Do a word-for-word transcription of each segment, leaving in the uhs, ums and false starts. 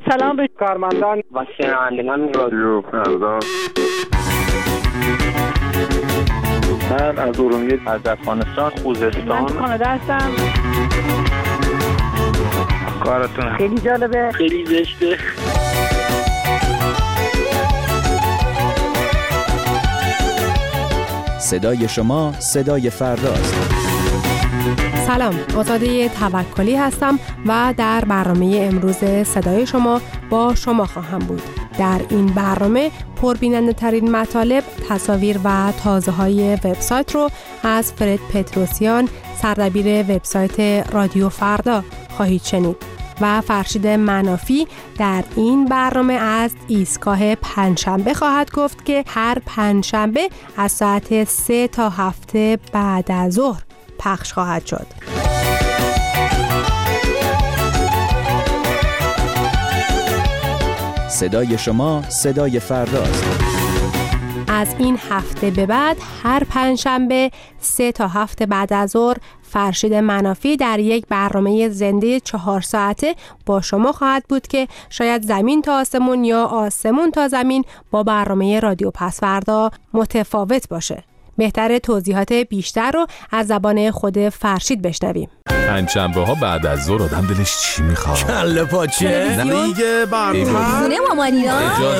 سلام به کارمندان و شنوندگان رادیو فردا. من از ارومیه، از افغانستان، خوزستان. من کانادا هستم. کارتون خیلی جالبه، خیلی زشته. صدای شما صدای فرداست. سلام، آزاده توکلی هستم و در برنامه امروز صدای شما با شما خواهم بود. در این برنامه پربیننده ترین مطالب، تصاویر و تازه های وبسایت رو از فرد پتروسیان، سردبیر وبسایت رادیو فردا خواهید شنید و فرشید منافی در این برنامه از ایستگاه پنجشنبه خواهد گفت که هر پنجشنبه از ساعت سه تا هفته بعد از ظهر پخش خواهد شد. صدای شما صدای فرداست. از این هفته به بعد هر پنجشنبه سه تا هفته بعد از ظهر فرشید منافی در یک برنامه زنده چهار ساعته با شما خواهد بود که شاید زمین تا آسمون یا آسمون تا زمین با برنامه رادیو پس فردا متفاوت باشه. بهتره توضیحات بیشتر رو از زبان خود فرشید بشنویم. پنجشنبه ها بعد از ظهر آدم دلش چی میخواد؟ کله پاچه دیگه برنامه خونه مامانینا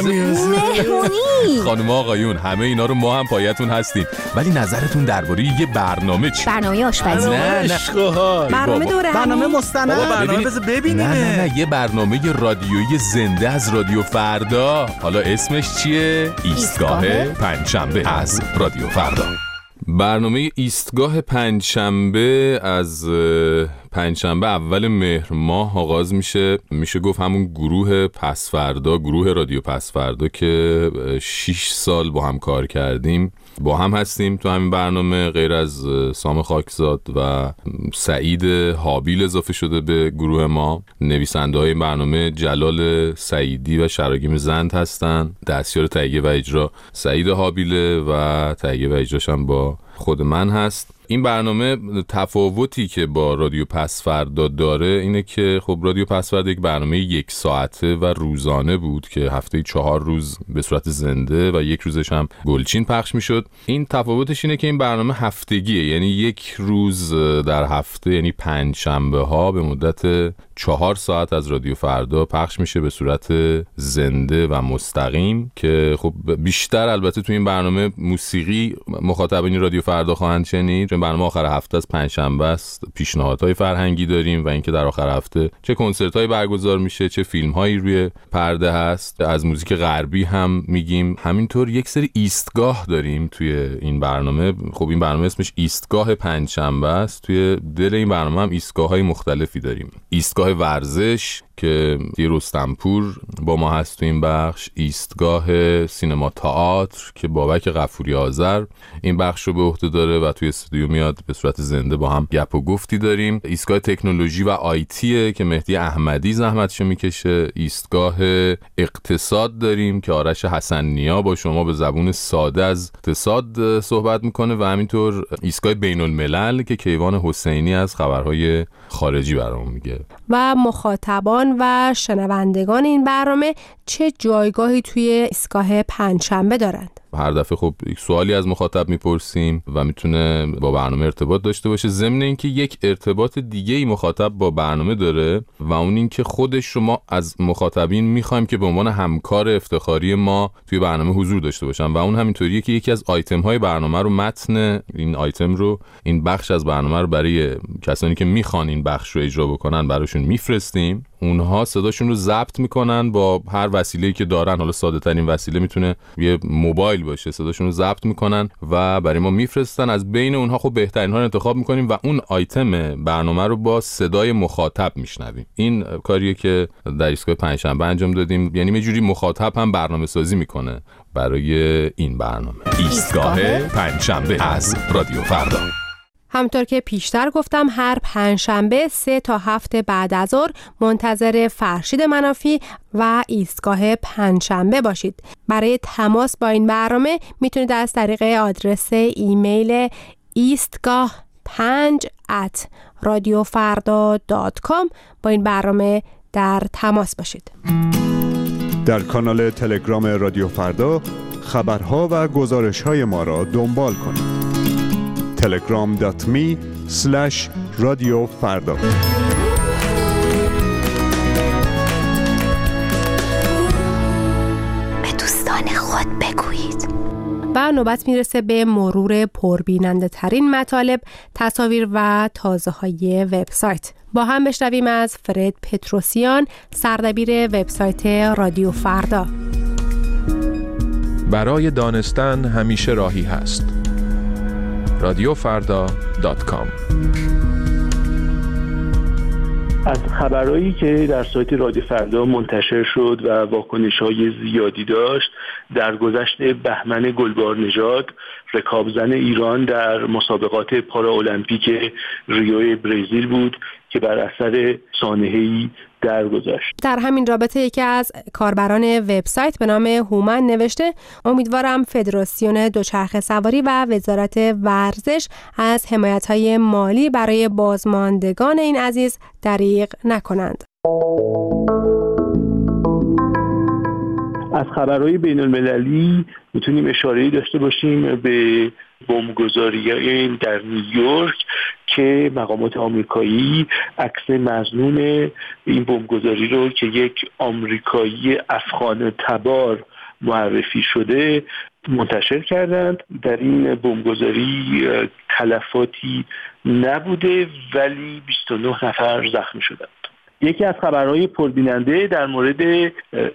مهمونی. خانم آقایون همه اینا رو ما هم پایتون هستیم، ولی نظرتون درباره یه برنامه چی؟ برنامه آشپزی. نه نه برنامه دوره برنامه مستند. برنامه بذار ببینیم. نه نه نه یه برنامه رادیویی زنده از رادیو فردا. حالا اسمش چیه؟ ایستگاه پنجشنبه از رادیو فردا. برنامه ایستگاه پنجشنبه از پنجشنبه اول مهر ماه آغاز میشه. میشه گفت همون گروه پسفردا، گروه رادیو پسفردا که شش سال با هم کار کردیم با هم هستیم تو همین برنامه. غیر از سام خاکزاد و سعید حابیل اضافه شده به گروه ما. نویسنده های برنامه جلال سعیدی و شراگیم زند هستن. دستیار تهیه و اجرا سعید حابیله و تهیه و اجراش هم با خود من هست. این برنامه تفاوتی که با رادیو پسفردا داره اینه که خب رادیو پسفردا یک برنامه یک ساعته و روزانه بود که هفته چهار روز به صورت زنده و یک روزش هم گلچین پخش میشد. این تفاوتش اینه که این برنامه هفتگیه، یعنی یک روز در هفته، یعنی پنج شنبه ها به مدت چهار ساعت از رادیو فردا پخش میشه به صورت زنده و مستقیم که خب بیشتر البته تو این برنامه موسیقی مخاطبین رادیو فردا خواهند شنید. چون برنامه آخر هفته از پنجشنبه است، پیشنهادهای فرهنگی داریم و اینکه در آخر هفته چه کنسرت‌هایی برگزار میشه، چه فیلم‌هایی روی پرده هست. از موزیک غربی هم میگیم. همینطور یک سری ایستگاه داریم توی این برنامه. خب این برنامه اسمش ایستگاه پنجشنبه است. توی دل این برنامه هم ایستگاه‌های مختلفی داریم. ایستگاه ورزش که رستمپور با ما هست تو این بخش، ایستگاه سینما تئاتر که بابک غفوری آذر این بخش رو به عهده داره و توی استودیو میاد به صورت زنده با هم گپ و گفتی داریم. ایستگاه تکنولوژی و آیتی که مهدی احمدی زحمتشو میکشه. ایستگاه اقتصاد داریم که آرش حسن نیا با شما به زبون ساده از اقتصاد صحبت میکنه و همینطور ایستگاه بین الملل که کیوان حسینی از خبرهای خارجی برامون میگه. و مخاطبان و شنوندگان این برنامه چه جایگاهی توی ایستگاه پنجشنبه دارند؟ هر دفعه خب یک سوالی از مخاطب میپرسیم و میتونه با برنامه ارتباط داشته باشه. ضمن اینکه یک ارتباط دیگه ای مخاطب با برنامه داره و اون اینکه خودش شما از مخاطبین میخوایم که به عنوان همکار افتخاری ما توی برنامه حضور داشته باشن و اون همینطوریه که یکی از آیتم های برنامه رو، متن این آیتم رو، این بخش از برنامه رو برای کسانی که میخوان این بخش رو اجرا بکنن براشون میفرستیم. اونها صداشون رو ضبط میکنن با هر وسیله‌ای که دارن. حالا ساده ترین وسیله میتونه یه موبایل باشه. صداشون رو ضبط میکنن و برای ما میفرستن. از بین اونها خب بهترین ها رو انتخاب میکنیم و اون آیتم برنامه رو با صدای مخاطب میشنویم. این کاریه که در ایستگاه پنجشنبه انجام دادیم. یعنی یه جوری مخاطب هم برنامه سازی میکنه برای این برنامه. ایستگاه پنجشنبه از رادیو فردا. همطور که پیشتر گفتم هر پنجشنبه سه تا هفته بعد از ظهر منتظر فرشید منافی و ایستگاه پنجشنبه باشید. برای تماس با این برنامه میتونید از طریق آدرس ایمیل ایستگاه پنج ات رادیو فردا دات کام با این برنامه در تماس باشید. در کانال تلگرام رادیو فردا خبرها و گزارش‌های ما را دنبال کنید. تلگرام دات می اسلش رادیو فردا. به دوستان خود بگویید. و نوبت میرسه به مرور پربیننده ترین مطالب، تصاویر و تازه های وبسایت. با هم بشنویم از فرد پتروسیان، سردبیر وبسایت رادیو فردا. برای دانستن همیشه راهی هست. رادیو فردا دات کام. از خبرهایی که در سایت رادیو فردا منتشر شد و واکنش‌های زیادی داشت، در گذشت بهمن گلبارنژاد، رکابزن ایران در مسابقات پارالمپیک ریو برزیل بود که بر اثر سانحه‌ای درگذشت. در همین رابطه یکی از کاربران وبسایت به نام هومن نوشته: امیدوارم فدراسیون دوچرخه سواری و وزارت ورزش از حمایت‌های مالی برای بازماندگان این عزیز دریغ نکنند. از خبرهای بین المللی میتونیم اشاره‌ای داشته باشیم به بمبگذاری در نیویورک که مقامات آمریکایی عکس مظنون این بمبگذاری رو که یک آمریکایی افغان تبار معرفی شده منتشر کردند. در این بمبگذاری تلفاتی نبوده ولی بیست و نه نفر زخمی شدند. یکی از خبرهای پربیننده در مورد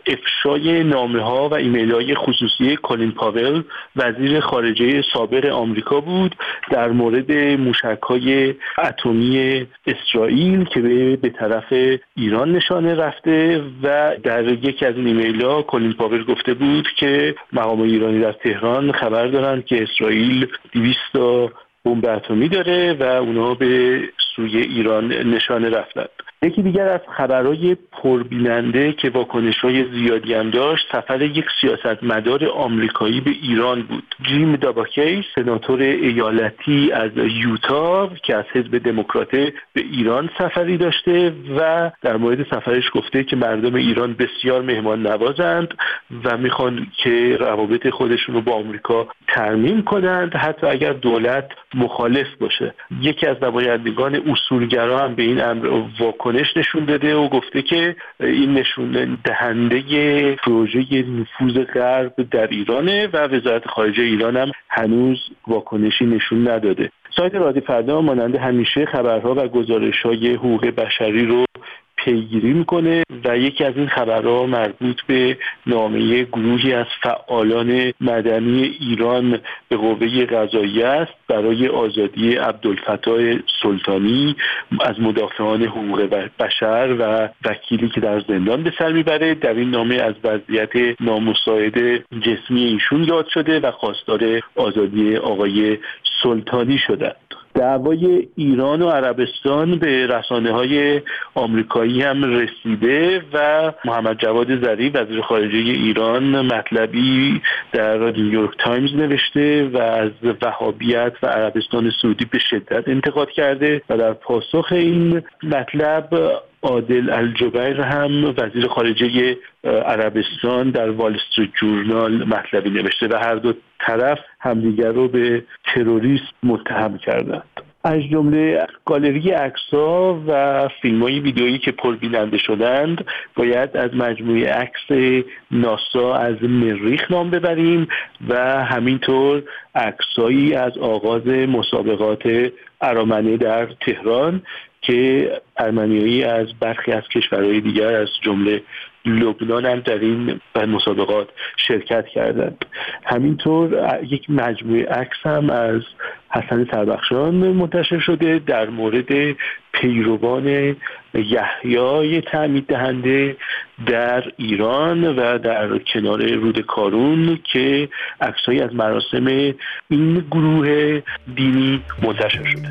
افشای نامه‌ها و ایمیل‌های خصوصی کلین پاول، وزیر خارجه سابق آمریکا بود، در مورد موشک‌های اتمی اسرائیل که به طرف ایران نشانه رفته و در یکی از این ایمیل‌ها کلین پاول گفته بود که مقامات ایرانی در تهران خبر دارند که اسرائیل دویست تا بمب اتمی داره و اونا به سوی ایران نشانه رفتند. یکی دیگر از خبرهای پربیننده که واکنش‌های زیادی هم داشت، سفر یک سیاستمدار آمریکایی به ایران بود. جیم داباکی، سناتور ایالتی از یوتا که از حزب دموکرات به ایران سفری داشته و در مورد سفرش گفته که مردم ایران بسیار مهمان نوازند و میخوان که روابط خودشون رو با آمریکا ترمیم کنند حتی اگر دولت مخالف باشه. یکی از نمایندگان اصولگرا هم به این امر واکنش نشون داده و گفته که این نشون دهنده پروژه نفوذ غرب در ایرانه و وزارت خارجه ایران هم هنوز واکنشی نشون نداده. سایت رادیو فردا مانند همیشه خبرها و گزارش‌های حقوق بشری رو پیگیری میکنه و یکی از این خبرها مربوط به نامه گروهی از فعالان مدنی ایران به قوه قضاییه است برای آزادی عبدالفتاح سلطانی از مدافعان حقوق بشر و وکیلی که در زندان به سر میبره. در این نامه از وضعیت نامساعد جسمی ایشون یاد شده و خواستار آزادی آقای سلطانی شده. دعوای ایران و عربستان به رسانه‌های آمریکایی هم رسیده و محمد جواد ظریف وزیر خارجه ایران مطلبی در نیویورک تایمز نوشته و از وهابیت و عربستان سعودی به شدت انتقاد کرده و در پاسخ این مطلب عادل الجبیر هم وزیر خارجه عربستان در وال استریت جورنال مطلبی نوشته و هر دو طرف همدیگر رو به تروریسم متهم کردند. از جمله گالری عکس‌ها و فیلم‌های ویدئویی که پربیننده شدند باید از مجموعه عکس ناسا از مریخ نام ببریم و همینطور عکسایی از آغاز مسابقات ارامنه در تهران که ارمنیایی از برخی از کشورهای دیگر از جمله لبنان هم در این مسابقات شرکت کردند. همینطور یک مجموعه عکس هم از حسن سربخشان منتشر شده در مورد پیروان یحیی تعمید دهنده در ایران و در کنار رود کارون که عکسایی از مراسم این گروه دینی منتشر شده.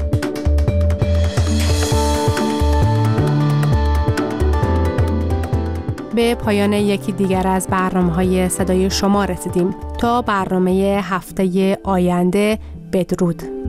به پایان یکی دیگر از برنامه‌های صدای شما رسیدیم. تا برنامه هفته آینده، بدرود.